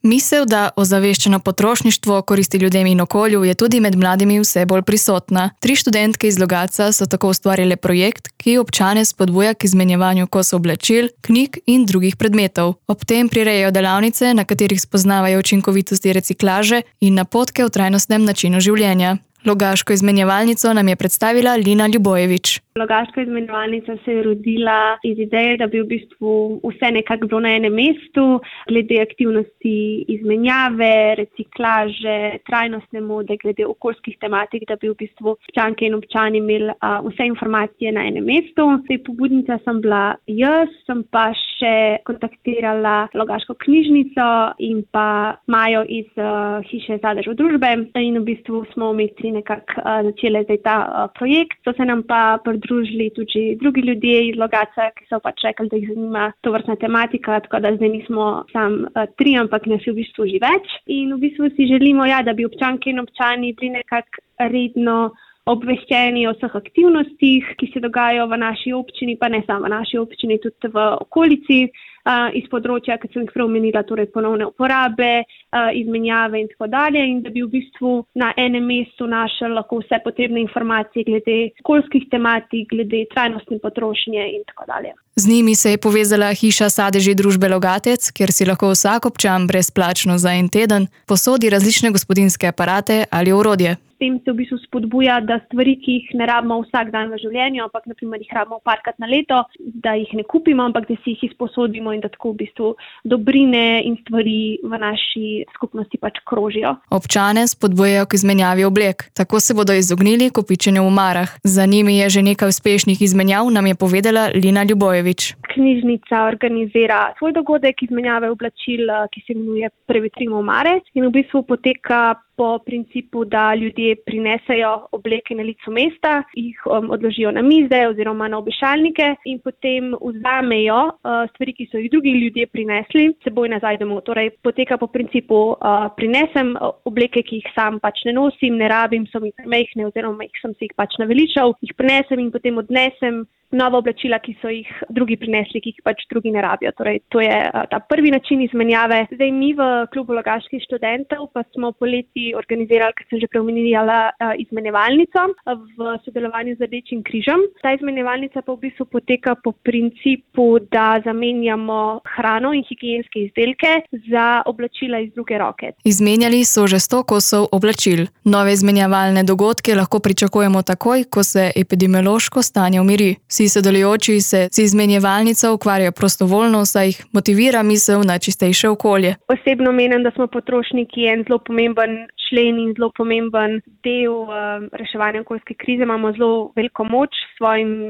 Misel, da ozaveščeno potrošništvo koristi ljudem in okolju, je tudi med mladimi vse bolj prisotna. 3 študentke iz Logatca so tako ustvarile projekt, ki občane spodbuja k izmenjevanju kosov oblačil, knjig in drugih predmetov. Ob tem prirejajo delavnice, na katerih spoznavajo učinkovitosti reciklaže in napotke o trajnostnem načinu življenja. Logaško izmenjevalnico nam je predstavila Lina Ljubojević. Logaška izmenjevalnica se je rodila iz ideje, da bi v bistvu vse nekako bilo na enem mestu, glede aktivnosti izmenjave, reciklaže, trajnostne mode, glede okoljskih tematik, da bi v bistvu občanke in občani imeli vse informacije na enem mestu. Pobudnica sem bila jaz, sem pa še kontaktirala Logaško knjižnico in pa Majo iz hiše Sadežev družbe in v bistvu smo umetni nekako začeli zdaj ta projekt. So se nam pa pridružili tudi drugi ljudje iz Logatca, ki so pač rekli, da jih zanima tovrstna tematika, tako da zdaj nismo sam 3, ampak nas je v bistvu že več. In v bistvu si želimo, da bi občanke in občani bili nekako redno obveščeni o vseh aktivnostih, ki se dogajajo v naši občini, pa ne samo v naši občini, tudi v okolici, iz področja, kot sem jih prej omenila, torej ponovne uporabe, izmenjave in tako dalje, in da bi v bistvu na enem mestu našli lahko vse potrebne informacije glede okoljskih tematik, glede trajnostne potrošnje in tako dalje. Z njimi se je povezala hiša Sadeži družbe Logatec, kjer si lahko vsak občan brezplačno za en teden posodi različne gospodinjske aparate ali orodje. S tem se v bistvu spodbuja, da stvari, ki jih ne rabimo vsak dan v življenju, ampak naprimer jih rabimo parkrat na leto, da jih ne kupimo, ampak da si jih izposodimo in da tako v bistvu dobrine in stvari v naši skupnosti pač krožijo. Občane spodbujajo k izmenjavi oblek. Tako se bodo izognili kopičenju v omarah. Za njimi je že nekaj uspešnih izmenjav, nam je povedala Lina Ljubojević. Knjižnica organizira svoj dogodek izmenjave oblačil, ki se imenuje Prevetrimo omare in v bistvu poteka po principu, da ljudje prinesejo obleke na licu mesta, jih odložijo na mize oziroma na obešalnike in potem vzamejo stvari, ki so jih drugi ljudje prinesli, seboj nazaj domov. Torej poteka po principu, prinesem obleke, ki jih sam pač ne nosim, ne rabim, so mi premehne oziroma sem si jih pač naveličal, jih prinesem in potem odnesem nova oblačila, ki so jih drugi prinesli, ki jih pač drugi ne rabijo. Torej, to je ta prvi način izmenjave. Zdaj mi v klubu Logaških študentov pa smo poleti organizirali, kot sem že preomenila, izmenjevalnico v sodelovanju z Rdečim križem. Ta izmenjevalnica pa v bistvu poteka po principu, da zamenjamo hrano in higienske izdelke za oblačila iz druge roke. Izmenjali so že 100 kosov oblačil. Nove izmenjevalne dogodke lahko pričakujemo takoj, ko se epidemiološko stanje umiri. Vsi sodelujoči se z izmenjevalnico ukvarjajo prostovoljno, saj jih motivira misel na čistejše okolje. Osebno menim, da smo potrošniki en zelo pomemben člen in zelo pomemben del reševanja okoljske krize. Imamo zelo veliko moč s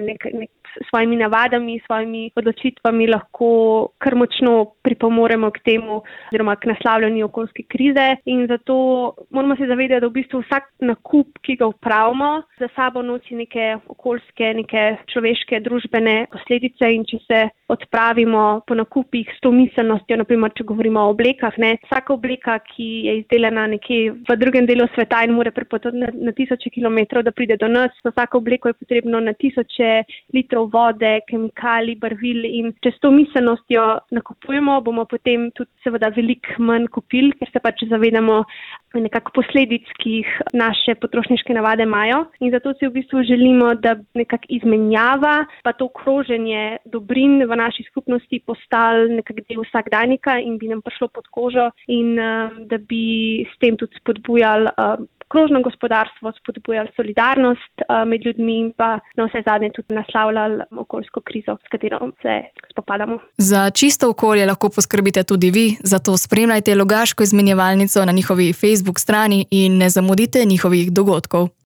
svojimi navadami, svojimi odločitvami lahko kar močno pripomoremo k temu oziroma k naslavljanju okoljske krize in zato moramo se zavedati, da v bistvu vsak nakup, ki ga opravimo, za sabo nosi neke okoljske, neke človeške, družbene posledice in če se odpravimo po nakupih s to miselnostjo, naprimer, če govorimo o oblekah, vsaka obleka, ki je izdelana nekje v drugem delu sveta in mora prepotovati na tisoče kilometrov, da pride do nas, za vsako obleko je potrebno na tisoče litrov vode, kemikalij, barvil in če s to miselnostjo nakupujemo, bomo potem tudi seveda veliko manj kupili, ker se pač zavedamo nekako posledic, ki jih naše potrošniške navade imajo. In zato si v bistvu želimo, da nekako izmenjava pa to kroženje dobrin v naši skupnosti postalo nekako del vsakdanjika in bi nam prišlo pod kožo in da bi s tem tudi spodbujali krožno gospodarstvo, spodbujali solidarnost med ljudmi in pa na vse zadnje tudi naslavljali okoljsko krizo, s katero se spopadamo. Za čisto okolje lahko poskrbite tudi vi, zato spremljajte Logaško izmenjevalnico na njihovi Facebook strani in ne zamudite njihovih dogodkov.